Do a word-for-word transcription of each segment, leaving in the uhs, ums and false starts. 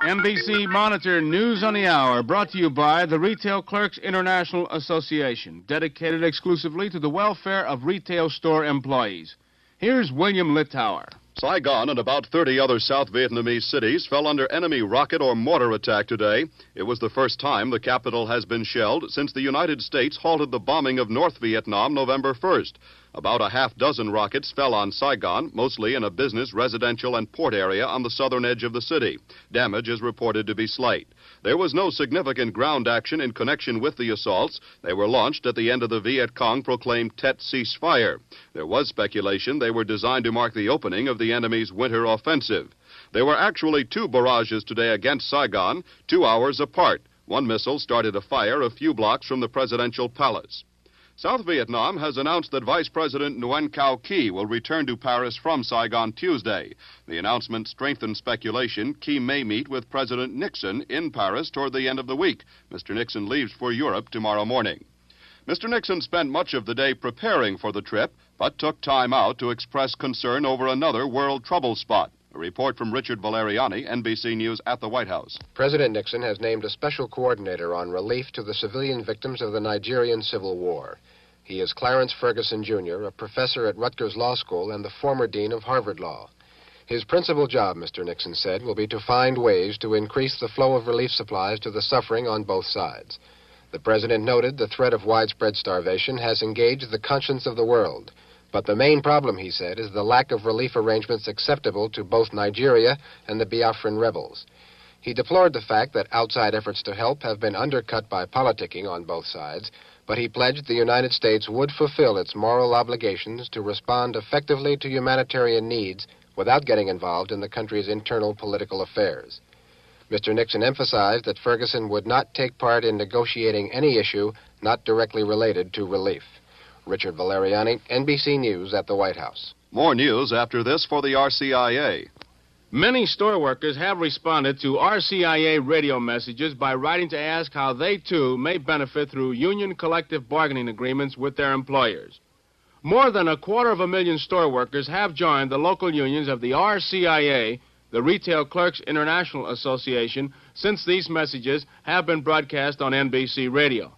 N B C Monitor News on the Hour, brought to you by the Retail Clerks International Association, dedicated exclusively to the welfare of retail store employees. Here's William Littauer. Saigon and about thirty other South Vietnamese cities fell under enemy rocket or mortar attack today. It was the first time the capital has been shelled since the United States halted the bombing of North Vietnam November first. About a half dozen rockets fell on Saigon, mostly in a business, residential, and port area on the southern edge of the city. Damage is reported to be slight. There was no significant ground action in connection with the assaults. They were launched at the end of the Viet Cong proclaimed Tet ceasefire. There was speculation they were designed to mark the opening of the enemy's winter offensive. There were actually two barrages today against Saigon, two hours apart. One missile started a fire a few blocks from the presidential palace. South Vietnam has announced that Vice President Nguyen Cao Ky will return to Paris from Saigon Tuesday. The announcement strengthened speculation Ky may meet with President Nixon in Paris toward the end of the week. Mister Nixon leaves for Europe tomorrow morning. Mister Nixon spent much of the day preparing for the trip, but took time out to express concern over another world trouble spot. A report from Richard Valeriani, N B C News at the White House. President Nixon has named a special coordinator on relief to the civilian victims of the Nigerian Civil War. He is Clarence Ferguson, Junior, a professor at Rutgers Law School and the former dean of Harvard Law. His principal job, Mister Nixon said, will be to find ways to increase the flow of relief supplies to the suffering on both sides. The president noted the threat of widespread starvation has engaged the conscience of the world. But the main problem, he said, is the lack of relief arrangements acceptable to both Nigeria and the Biafran rebels. He deplored the fact that outside efforts to help have been undercut by politicking on both sides, but he pledged the United States would fulfill its moral obligations to respond effectively to humanitarian needs without getting involved in the country's internal political affairs. Mister Nixon emphasized that Ferguson would not take part in negotiating any issue not directly related to relief. Richard Valeriani, N B C News at the White House. More news after this for the R C I A. Many store workers have responded to R C I A radio messages by writing to ask how they, too, may benefit through union collective bargaining agreements with their employers. More than a quarter of a million store workers have joined the local unions of the R C I A, the Retail Clerks International Association, since these messages have been broadcast on N B C Radio.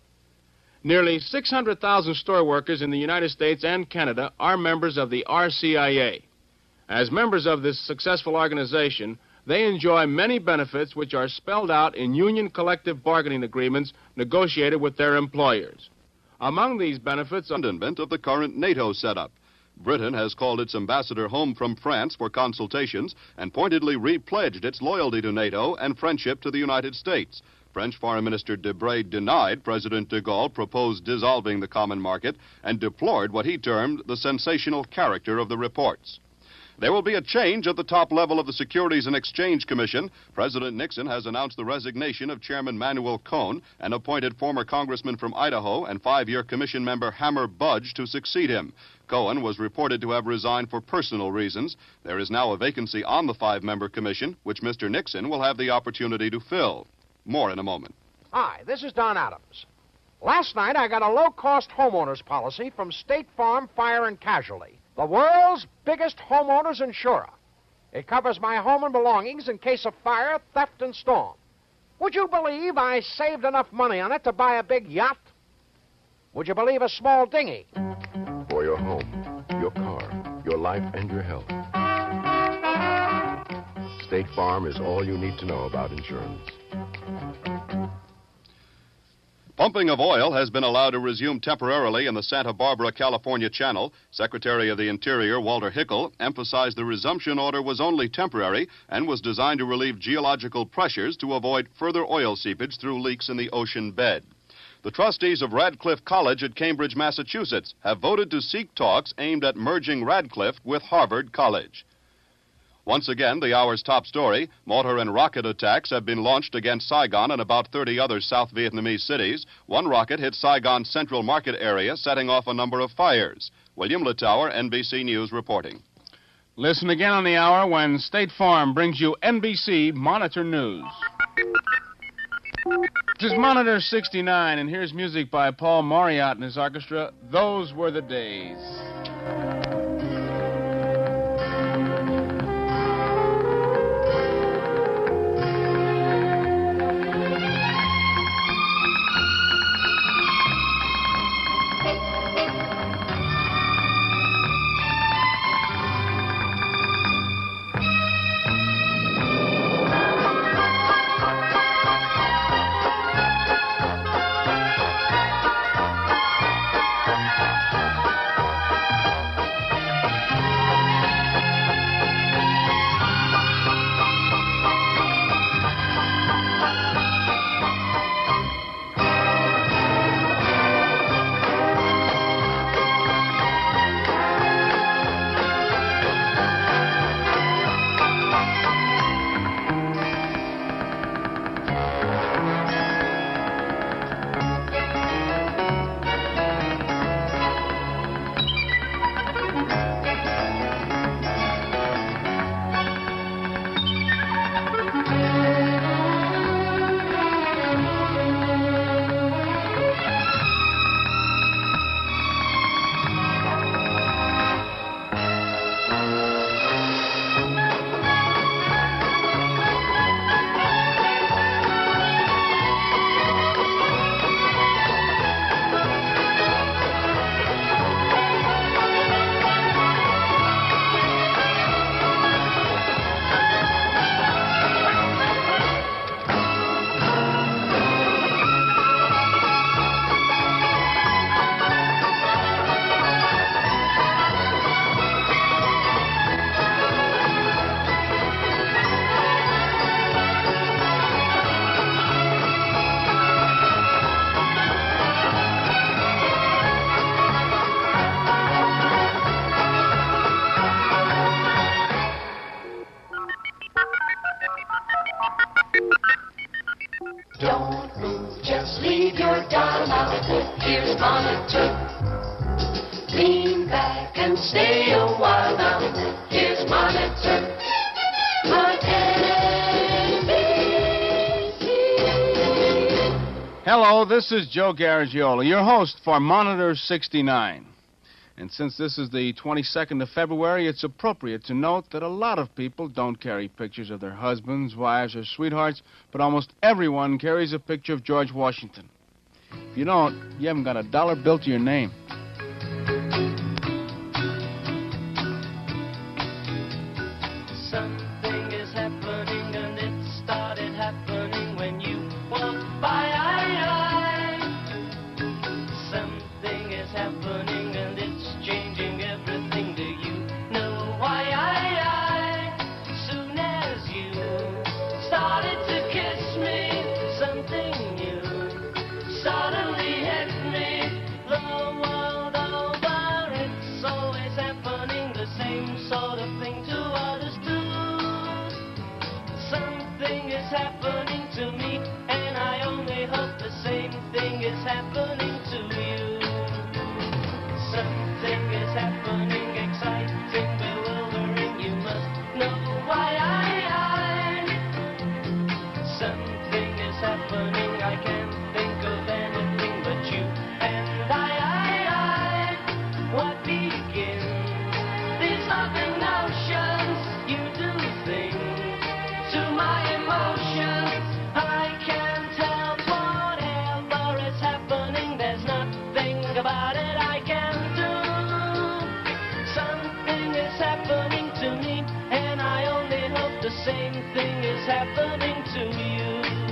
Nearly six hundred thousand store workers in the United States and Canada are members of the R C I A. As members of this successful organization, they enjoy many benefits which are spelled out in union collective bargaining agreements negotiated with their employers. Among these benefits are abandonment of the current NATO setup. Britain has called its ambassador home from France for consultations and pointedly re-pledged its loyalty to NATO and friendship to the United States. French Foreign Minister Debré denied President de Gaulle proposed dissolving the common market and deplored what he termed the sensational character of the reports. There will be a change at the top level of the Securities and Exchange Commission. President Nixon has announced the resignation of Chairman Manuel Cohn and appointed former congressman from Idaho and five-year commission member Hammer Budge to succeed him. Cohen was reported to have resigned for personal reasons. There is now a vacancy on the five-member commission, which Mister Nixon will have the opportunity to fill. More in a moment. Hi, this is Don Adams. Last night I got a low-cost homeowner's policy from State Farm Fire and Casualty, the world's biggest homeowner's insurer. It covers my home and belongings in case of fire, theft, and storm. Would you believe I saved enough money on it to buy a big yacht? Would you believe a small dinghy? For your home, your car, your life, and your health. State Farm is all you need to know about insurance. Pumping of oil has been allowed to resume temporarily in the Santa Barbara, California Channel. Secretary of the Interior, Walter Hickel, emphasized the resumption order was only temporary and was designed to relieve geological pressures to avoid further oil seepage through leaks in the ocean bed. The trustees of Radcliffe College at Cambridge, Massachusetts, have voted to seek talks aimed at merging Radcliffe with Harvard College. Once again, the hour's top story, mortar and rocket attacks have been launched against Saigon and about thirty other South Vietnamese cities. One rocket hit Saigon's central market area, setting off a number of fires. William Littauer, N B C News, reporting. Listen again on the hour when State Farm brings you N B C Monitor News. This is Monitor sixty-nine, and here's music by Paul Marriott and his orchestra, Those Were the Days. you're down and out, here's Monitor. Lean back and stay a while now, here's Monitor. On N B C. Hello, this is Joe Garagiola, your host for Monitor sixty-nine. And since this is the twenty-second of February, it's appropriate to note that a lot of people don't carry pictures of their husbands, wives, or sweethearts, but almost everyone carries a picture of George Washington. If you don't, you haven't got a dollar bill to your name. Something is happening, and it started happening when you walked by. Something is happening, and it's changing everything. Do you know why? Soon as you started to kiss me, something new suddenly hit me. The world over, it's always happening, the same sort of thing to others too. Something is happening to me, and I only hope the same thing is happening to you. Something is happening, exciting, bewildering, you must know why. Something is happening, I can't think of anything but you and I. What begins? These loving notions, you do things to my emotions. I can't help whatever is happening, there's nothing about it I can do. Something is happening to me, and I only hope the same thing is happening to you.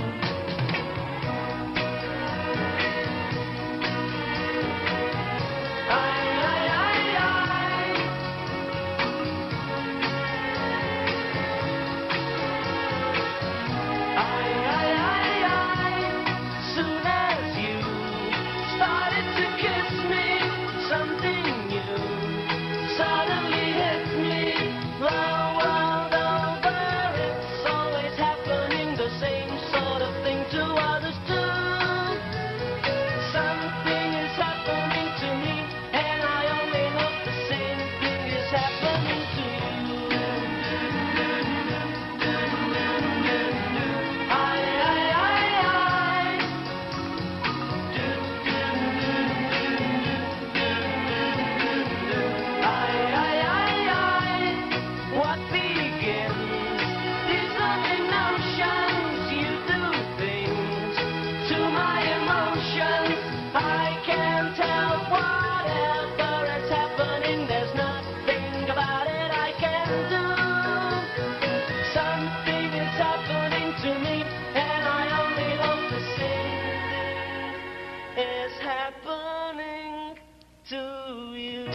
I, I, I, I. I, I, I, I. Soon as you started to kiss me, something new suddenly hit me. The world over, it's always happening, the same sort of thing to others too. Something is happening to me, and I only hope the same thing is happening to you. I, I, I, I. I, I, I, I. What begins? These loving notions, you do things to my emotions. I can't help whatever is happening, there's nothing about it I can do. Something is happening to me, and I only hope the same thing is happening to you.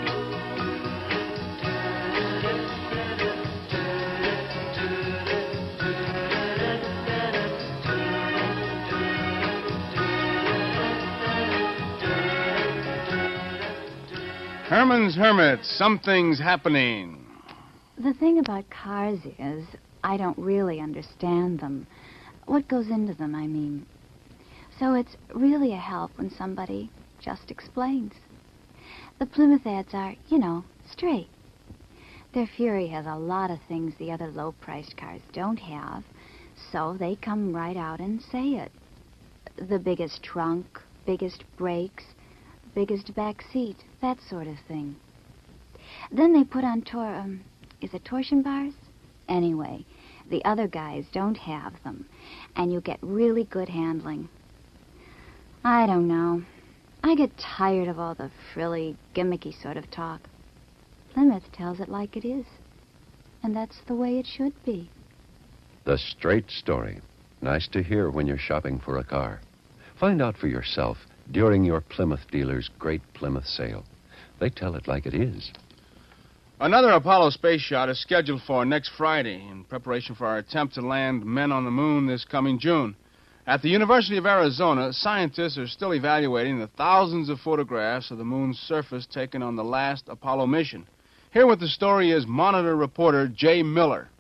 Herman's Hermit, something's happening. The thing about cars is, I don't really understand them. What goes into them, I mean. So it's really a help when somebody just explains. The Plymouth ads are, you know, straight. Their Fury has a lot of things the other low-priced cars don't have, so they come right out and say it. The biggest trunk, biggest brakes, biggest back seat, that sort of thing. Then they put on tor... Um, is it torsion bars? Anyway, the other guys don't have them, and you get really good handling. I don't know. I get tired of all the frilly, gimmicky sort of talk. Plymouth tells it like it is, and that's the way it should be. The straight story. Nice to hear when you're shopping for a car. Find out for yourself during your Plymouth dealer's Great Plymouth Sale. They tell it like it is. Another Apollo space shot is scheduled for next Friday in preparation for our attempt to land men on the moon this coming June. At the University of Arizona, scientists are still evaluating the thousands of photographs of the moon's surface taken on the last Apollo mission. Here with the story is Monitor reporter Jay Miller.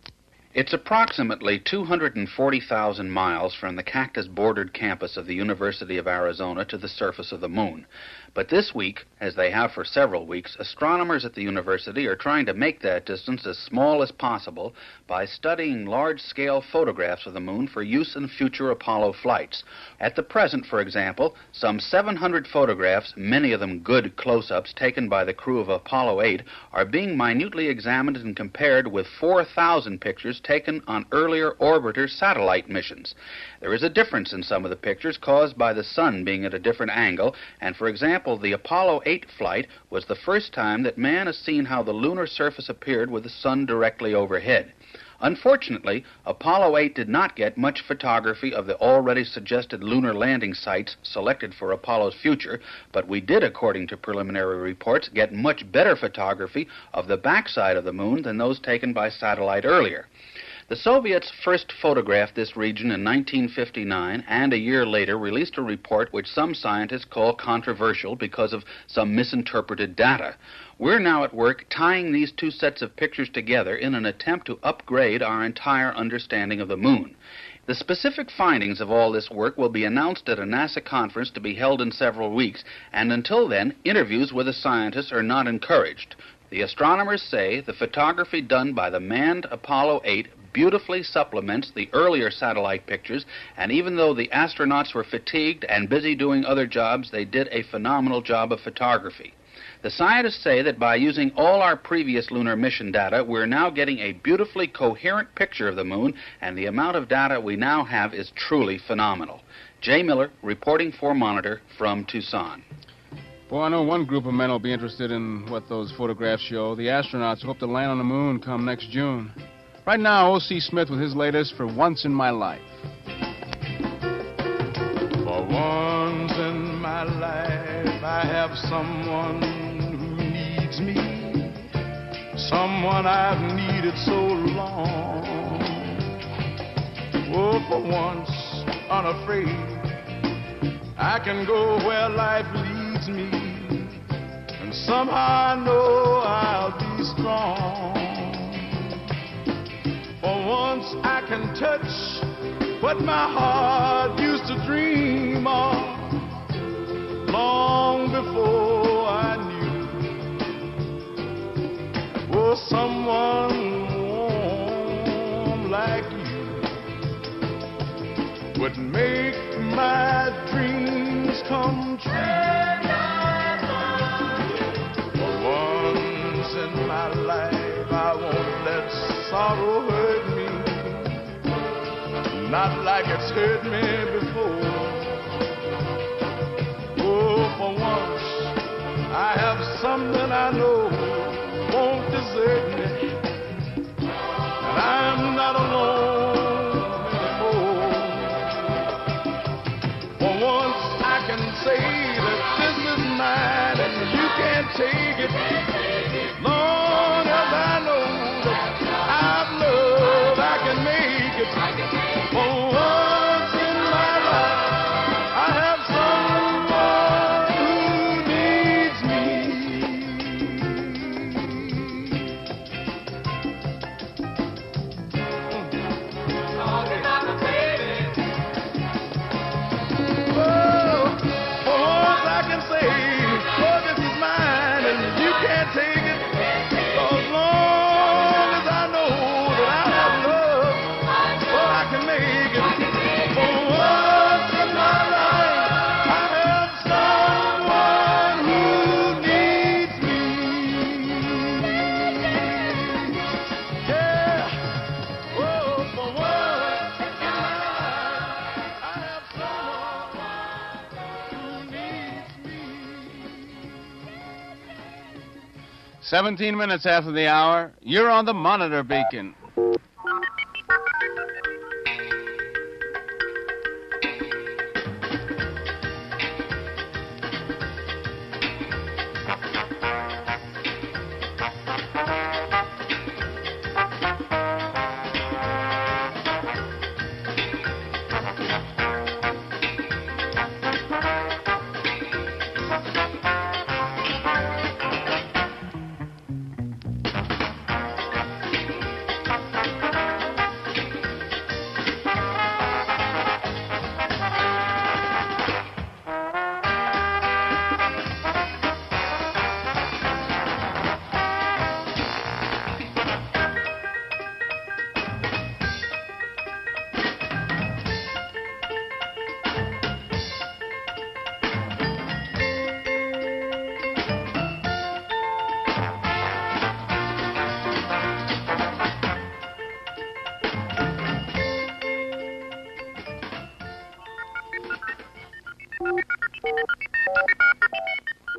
It's approximately two hundred forty thousand miles from the cactus-bordered campus of the University of Arizona to the surface of the moon. But this week, as they have for several weeks, astronomers at the university are trying to make that distance as small as possible by studying large-scale photographs of the moon for use in future Apollo flights. At the present, for example, some seven hundred photographs, many of them good close-ups taken by the crew of Apollo eight, are being minutely examined and compared with four thousand pictures taken on earlier orbiter satellite missions. There is a difference in some of the pictures caused by the sun being at a different angle, and for example, the Apollo eight flight was the first time that man has seen how the lunar surface appeared with the sun directly overhead. Unfortunately, Apollo eight did not get much photography of the already suggested lunar landing sites selected for Apollo's future, but we did, according to preliminary reports, get much better photography of the backside of the moon than those taken by satellite earlier. The Soviets first photographed this region in nineteen fifty-nine, and a year later released a report which some scientists call controversial because of some misinterpreted data. We're now at work tying these two sets of pictures together in an attempt to upgrade our entire understanding of the moon. The specific findings of all this work will be announced at a NASA conference to be held in several weeks, and until then, interviews with the scientists are not encouraged. The astronomers say the photography done by the manned Apollo eight beautifully supplements the earlier satellite pictures, and even though the astronauts were fatigued and busy doing other jobs, they did a phenomenal job of photography. The scientists say that by using all our previous lunar mission data, we're now getting a beautifully coherent picture of the moon, and the amount of data we now have is truly phenomenal. Jay Miller, reporting for Monitor from Tucson. Boy, I know one group of men will be interested in what those photographs show. The astronauts who hope to land on the moon come next June. Right now, O C Smith with his latest, For Once in My Life. For once in my life, I have someone who needs me, someone I've needed so long. Oh, for once, unafraid, I can go where life leads me, and somehow I know I'll be strong. For once I can touch what my heart used to dream of long before I knew. Oh, someone warm like you would make my dreams come true. For once in my life I won't let sorrow hurt me, not like it's hurt me before. Oh, for once I have something I know won't desert me, and I'm not alone anymore. For once I can say that this is mine and you can't take it, long as I know I've love, I can make it. For once in my life, I have someone who needs Talking about the baby. Oh, for once I can say, oh, this is mine and you can't take it. 'Cause long as I know that I have love, oh, I can make it. For once in my life, I have someone who needs me. Yeah. Oh, for once in my life, I have someone who needs me. Seventeen minutes after the hour, you're on the Monitor Beacon.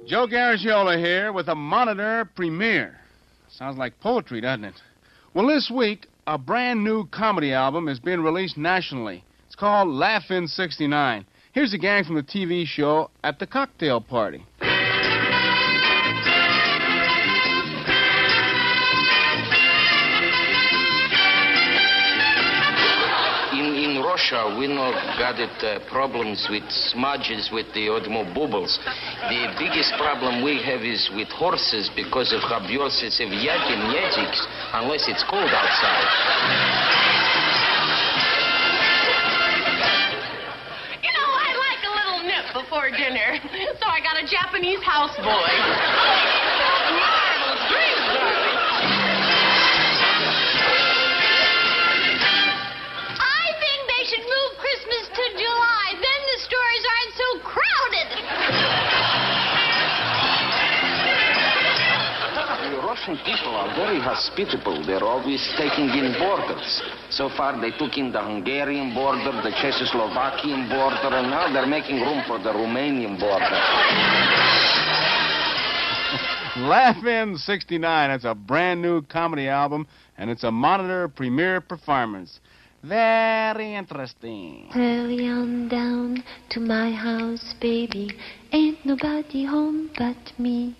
Joe Garagiola here with a Monitor premiere. Sounds like poetry, doesn't it? Well, this week, a brand new comedy album is being released nationally. It's called Laugh-In sixty-nine. Here's a gang from the T V show At the Cocktail Party. Russia, we not got it uh, problems with smudges with the automobiles. The biggest problem we have is with horses because of habiosis of yakinetics, unless it's cold outside. You know, I like a little nip before dinner, so I got a Japanese houseboy. Marvelous dreams, darling. Russian people are very hospitable. They're always taking in borders. So far, they took in the Hungarian border, the Czechoslovakian border, and now they're making room for the Romanian border. Laugh-In sixty-nine. It's a brand new comedy album, and it's a Monitor premiere performance. Very interesting. Hurry on down to my house, baby. Ain't nobody home but me.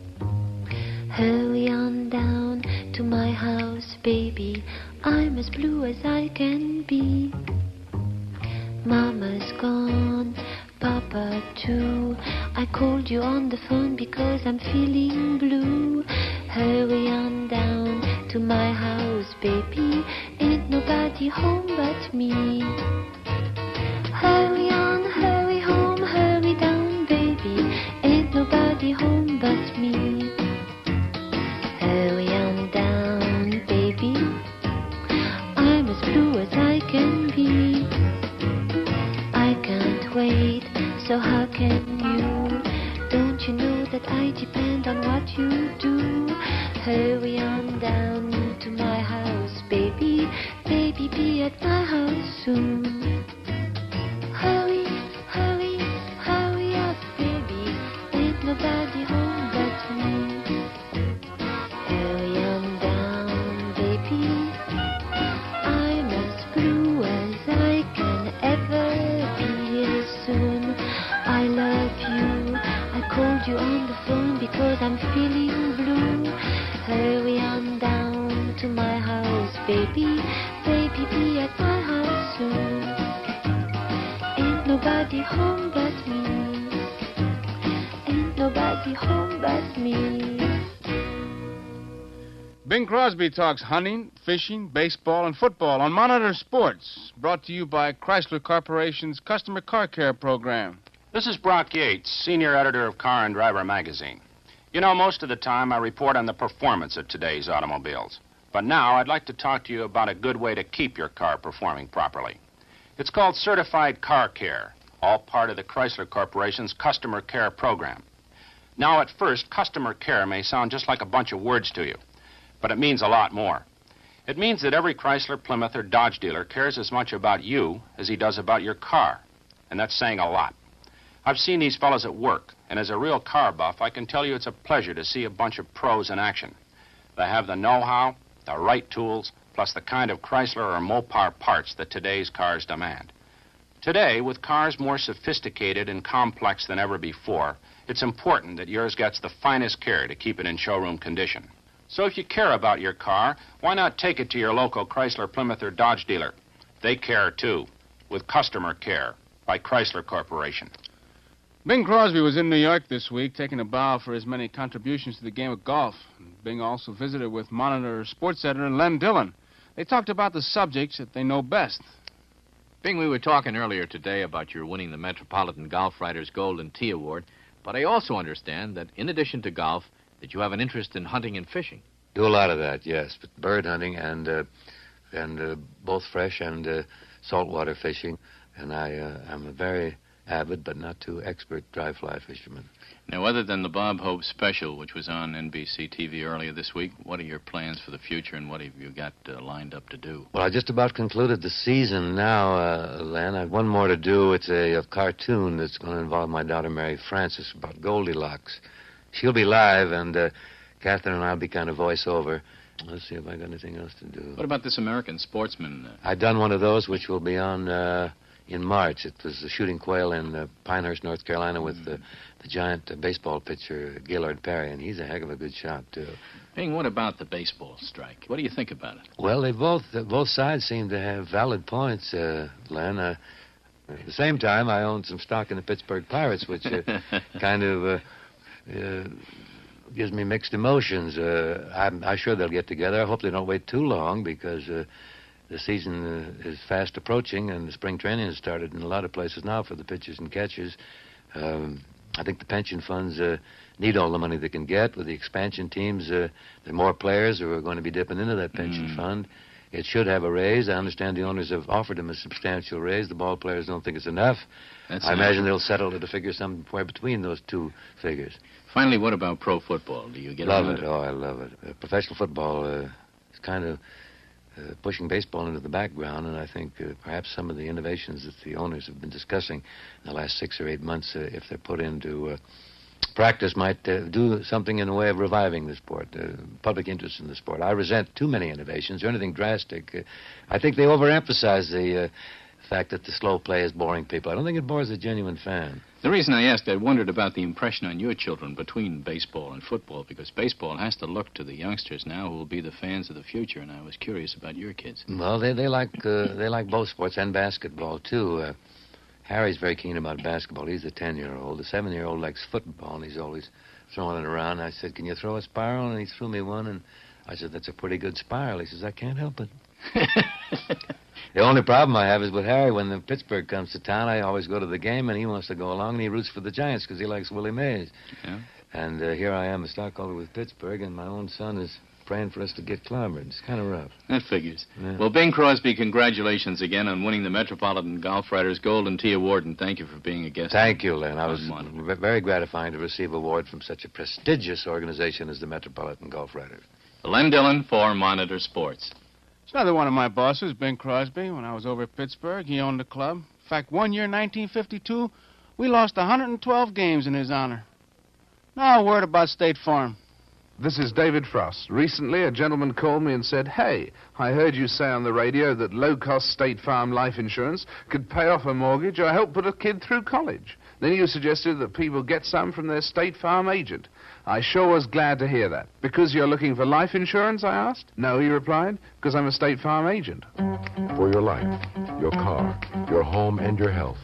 Hurry on down to my house, baby. I'm as blue as I can be. Mama's gone, Papa too. I called you on the phone because I'm feeling blue. Hurry on down to my house, baby. Ain't nobody home but me. Hurry on, hurry home, hurry down, baby. Ain't nobody home but me. Hurry on down, baby. I'm as blue as I can be. I can't wait, so how can you? Don't you know that I depend on what you do? Hurry on down to my house, baby. Baby, be at my house soon. Hurry, hurry, hurry up, baby. Ain't nobody home but me. Hurry on down, baby. I'm as blue as I can ever be soon. I love you. I called you on the phone because I'm feeling blue. Hurry on down to my house, baby. Baby, be at my house soon. Ain't nobody home but me. Ain't nobody home but me. Bing Crosby talks hunting, fishing, baseball, and football on Monitor Sports, brought to you by Chrysler Corporation's Customer Car Care Program. This is Brock Yates, senior editor of Car and Driver magazine. You know, most of the time I report on the performance of today's automobiles. But now I'd like to talk to you about a good way to keep your car performing properly. It's called Certified Car Care, all part of the Chrysler Corporation's Customer Care Program. Now, at first, customer care may sound just like a bunch of words to you, but it means a lot more. It means that every Chrysler, Plymouth, or Dodge dealer cares as much about you as he does about your car, and that's saying a lot. I've seen these fellows at work, and as a real car buff, I can tell you it's a pleasure to see a bunch of pros in action. They have the know-how, the right tools, plus the kind of Chrysler or Mopar parts that today's cars demand. Today, with cars more sophisticated and complex than ever before, it's important that yours gets the finest care to keep it in showroom condition. So if you care about your car, why not take it to your local Chrysler, Plymouth, or Dodge dealer? They care, too, with Customer Care by Chrysler Corporation. Bing Crosby was in New York this week, taking a bow for his many contributions to the game of golf. Bing also visited with Monitor sports editor Len Dillon. They talked about the subjects that they know best. Bing, we were talking earlier today about your winning the Metropolitan Golf Writers Golden Tee Award, but I also understand that in addition to golf, that you have an interest in hunting and fishing. Do a lot of that, yes, but bird hunting and uh, and uh, both fresh and uh, saltwater fishing, and I uh, I'm a very avid but not too expert dry fly fisherman. Now, other than the Bob Hope special, which was on N B C T V earlier this week, what are your plans for the future, and what have you got uh, lined up to do? Well, I just about concluded the season now, uh, Len. I have one more to do. It's a, a cartoon that's going to involve my daughter Mary Frances about Goldilocks. she'll be live, and uh, Catherine and I'll be kind of voiceover. Let's see if I got anything else to do. What about this American Sportsman? Uh, I've done one of those, which will be on uh, in March. It was the shooting quail in uh, Pinehurst, North Carolina, with the, the giant uh, baseball pitcher, Gaylord Perry, and he's a heck of a good shot, too. Bing, what about the baseball strike? What do you think about it? Well, they both uh, both sides seem to have valid points, uh, Len. Uh, at the same time, I own some stock in the Pittsburgh Pirates, which uh, kind of uh, uh, gives me mixed emotions. Uh, I'm, I'm sure they'll get together. I hope they don't wait too long, because uh, the season uh, is fast approaching, and the spring training has started in a lot of places now for the pitchers and catchers. Um, I think the pension funds uh, need all the money they can get. With the expansion teams, uh, there are more players who are going to be dipping into that pension Mm. fund. It should have a raise. I understand the owners have offered them a substantial raise. The ball players don't think it's enough. That's I enough. imagine they'll settle at a figure somewhere between those two figures. Finally, what about pro football? Do you get love around it. Oh, I love it. Uh, professional football uh, is kind of uh, pushing baseball into the background, and I think uh, perhaps some of the innovations that the owners have been discussing in the last six or eight months, uh, if they're put into uh, practice, might uh, do something in the way of reviving the sport, uh, public interest in the sport. I resent too many innovations or anything drastic. Uh, I think they overemphasize the uh, fact that the slow play is boring people. I don't think it bores a genuine fan. The reason I asked, I wondered about the impression on your children between baseball and football, because baseball has to look to the youngsters now who will be the fans of the future, and I was curious about your kids. Well, they they like uh, they like both sports and basketball too. Uh, Harry's very keen about basketball. He's a ten-year-old. The seven-year-old likes football, and he's always throwing it around. I said, "Can you throw a spiral?" And he threw me one, and I said, "That's a pretty good spiral." He says, "I can't help it." The only problem I have is with Harry. When the Pittsburgh comes to town, I always go to the game, and he wants to go along, and he roots for the Giants because he likes Willie Mays. Yeah. And uh, here I am, a stockholder with Pittsburgh, and my own son is praying for us to get clobbered. It's kind of rough. That figures. Yeah. Well, Bing Crosby, congratulations again on winning the Metropolitan Golf Writers Golden Tee Award, and thank you for being a guest. Thank you, Len. I was on v- very gratifying to receive an award from such a prestigious organization as the Metropolitan Golf Writers. Len Dillon for Monitor Sports. It's another one of my bosses, Bing Crosby. When I was over at Pittsburgh, he owned the club. In fact, one year, nineteen fifty-two, we lost one hundred twelve games in his honor. Now a word about State Farm. This is David Frost. Recently, a gentleman called me and said, "Hey, I heard you say on the radio that low-cost State Farm life insurance could pay off a mortgage or help put a kid through college. Then you suggested that people get some from their State Farm agent. I sure was glad to hear that. Because you're looking for life insurance, I asked. No, he replied, because I'm a State Farm agent. For your life, your car, your home, and your health.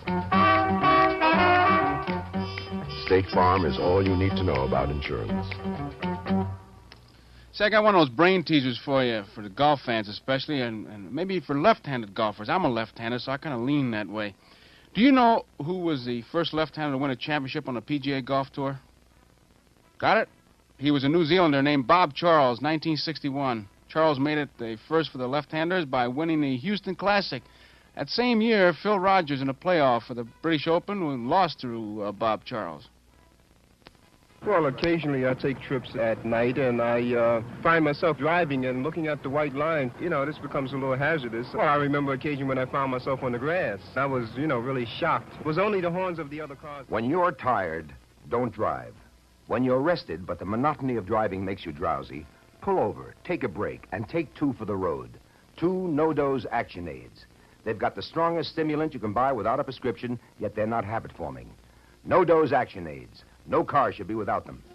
State Farm is all you need to know about insurance. See, I got one of those brain teasers for you, for the golf fans especially, and, and maybe for left-handed golfers. I'm a left-hander, so I kind of lean that way. Do you know who was the first left-hander to win a championship on the P G A Golf Tour? Got it? He was a New Zealander named Bob Charles, nineteen sixty-one. Charles made it the first for the left-handers by winning the Houston Classic. That same year, Phil Rogers in a playoff for the British Open lost to uh, Bob Charles. Well, occasionally I take trips at night, and I uh, find myself driving and looking at the white line. You know, this becomes a little hazardous. Well, I remember an occasion when I found myself on the grass. I was, you know, really shocked. It was only the horns of the other cars. When you're tired, don't drive. When you're rested, but the monotony of driving makes you drowsy, pull over, take a break, and take two for the road. Two no-dose action aids. They've got the strongest stimulant you can buy without a prescription, yet they're not habit-forming. No-dose action aids. No car should be without them.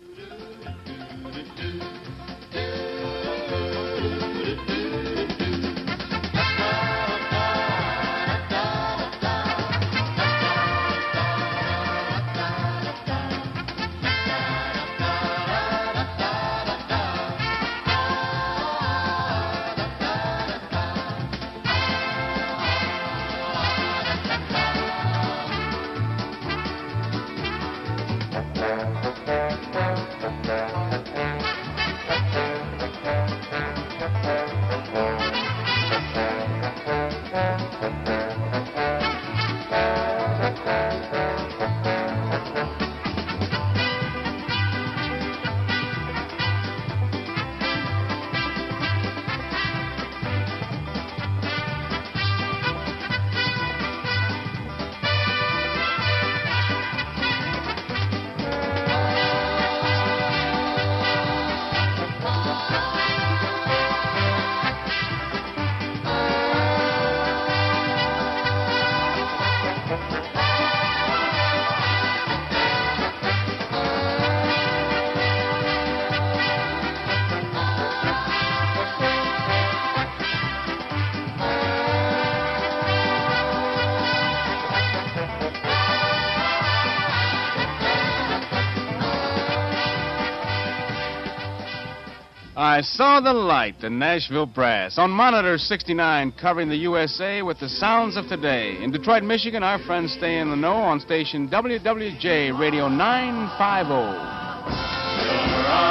I saw the light, the Nashville Brass, on Monitor sixty-nine, covering the U S A with the sounds of today. In Detroit, Michigan, our friends stay in the know on station W W J Radio nine fifty.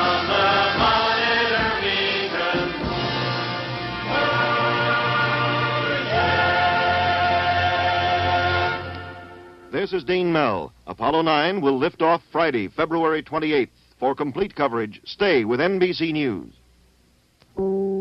This is Dean Mell. Apollo nine will lift off Friday, February twenty-eighth. For complete coverage, stay with N B C News.